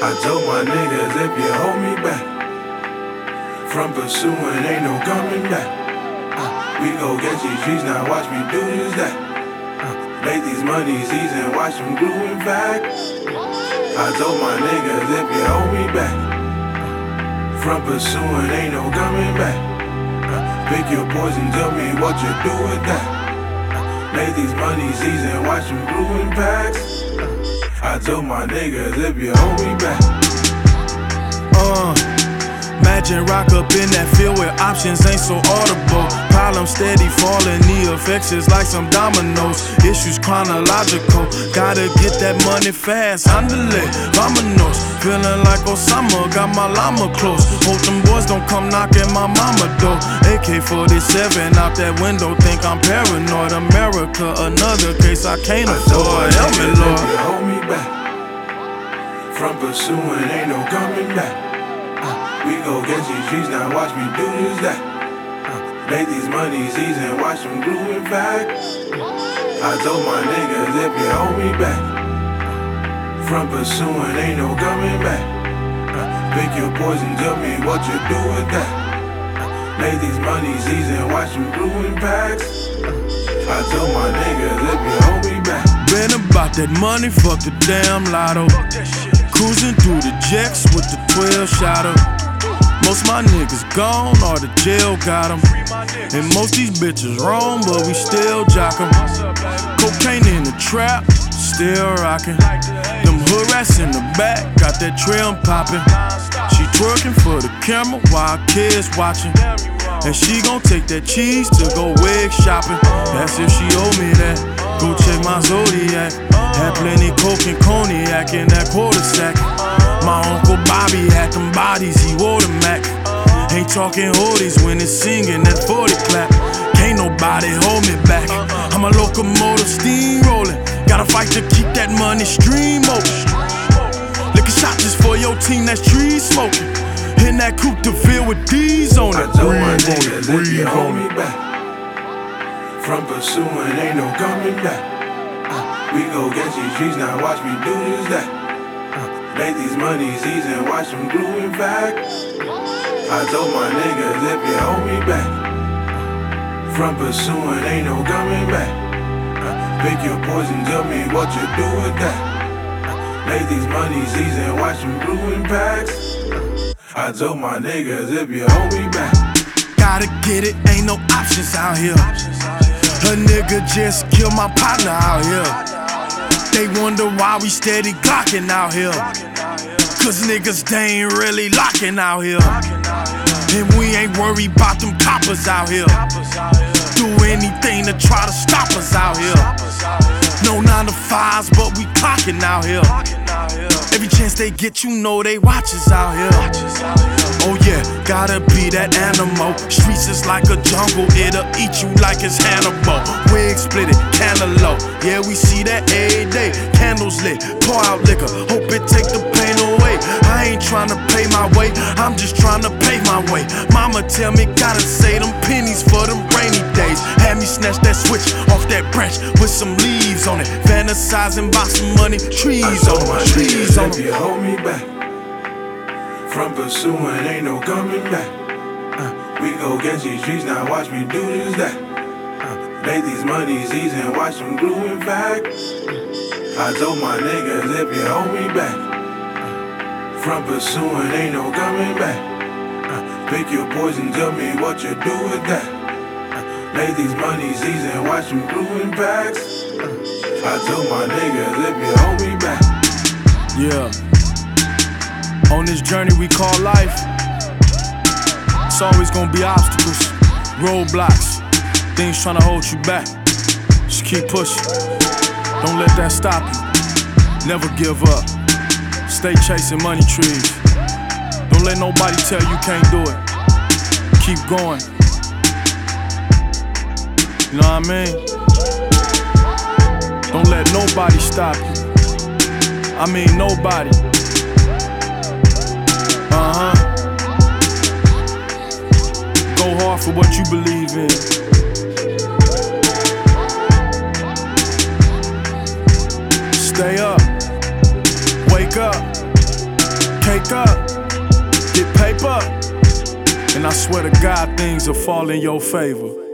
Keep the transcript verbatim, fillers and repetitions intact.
I told my niggas if you hold me back from pursuing, ain't no coming back. uh, We go get these trees, now watch me do this that. uh, Make these monies easy and watch them growing back. I told my niggas if you hold me back from pursuing, ain't no coming back. uh, Pick your poison, tell me what you do with that. uh, Make these monies easy and watch them growing back. I told my niggas if you hold me back. Uh, imagine rock up in that field where options ain't so audible. Problems steady falling, the effects is like some dominoes. Issues chronological, gotta get that money fast. Andale, vamonos, feeling like Osama, got my llama close. Hope them boys don't come knocking my mama door. A K forty-seven out that window, think I'm paranoid. America, another case I can't afford. Help me, Lord. If you hold me back from pursuing, ain't no coming back. uh, We go get these trees, now watch me do this that. uh, Make these monies easy and watch them growing back. I told my niggas if you hold me back from pursuing, ain't no coming back. uh, Pick your poison, tell me what you do with that. uh, Make these monies easy and watch them growing back. I told my niggas if you hold me back. Been about that money, fuck the damn lotto. Cruising through the jets with the twelve shotter. Most my niggas gone or the jail got them. And most these bitches wrong, but we still jock 'em. Cocaine in the trap, still rockin'. Them hood rats in the back, got that trim poppin'. She twerking for the camera while kids watchin'. And she gon' take that cheese to go wig shopping. That's if she owe me that. Go check my Zodiac. Had plenty coke and cognac in that quarter sack. My Uncle Bobby had them bodies, he wore the Mac. Ain't talking hoodies when it's singing that forty clap. Can't nobody hold me back. I'm a locomotive steamrollin'. Gotta fight to keep that money stream open. Lick a shot just for your team that's tree smoking. In that coupe to fill with D's on it. I told my niggas if you hold me back from pursuing, ain't no coming back. uh, We go get these trees, now watch me do this that. uh, Make these monies easy and watch them growing back. I told my niggas if you hold me back from pursuing, ain't no coming back. uh, Pick your poison, tell me what you do with that. uh, Make these monies easy and watch them growing back. I told my niggas if you hold me back. Gotta get it, ain't no options out here. A nigga just killed my partner out here. They wonder why we steady glockin' out here. Cause niggas, they ain't really locking out here. And we ain't worried about them coppers out here. Do anything to try to stop us out here. No nine to fives, but we clocking out here. Every chance they get, you know they watch us out here. Oh yeah, gotta be that animal. Streets is like a jungle, it'll eat you like it's Hannibal. Wig split it, cantaloupe. Yeah, we see that every day. Candles lit, pour out liquor, hope it take the pain away. I ain't tryna pay my way, I'm just tryna pay my way. Mama tell me gotta say them pennies for them rainy days. Had me snatch that switch off that branch with some leaves on it. Fantasizing about some money, trees on it, trees on it. If you hold me back from pursuing, ain't no coming back. uh, We go get these trees, now watch me do this that. uh, Make these monies easy and watch them growing back. I told my niggas if you hold me back from pursuing, ain't no coming back. uh, Pick your poison, tell me what you do with that. uh, Make these monies easy and watch them growing back. I told my niggas if you hold me back. Yeah. On this journey we call life, it's always gonna be obstacles, roadblocks, things trying to hold you back. Just keep pushing. Don't let that stop you. Never give up. Stay chasing money trees. Don't let nobody tell you can't do it. Keep going. You know what I mean? Don't let nobody stop you. I mean nobody. Uh-huh. Go hard for what you believe in. Stay up. Wake up. wake up, get paper, and I swear to God things will fall in your favor.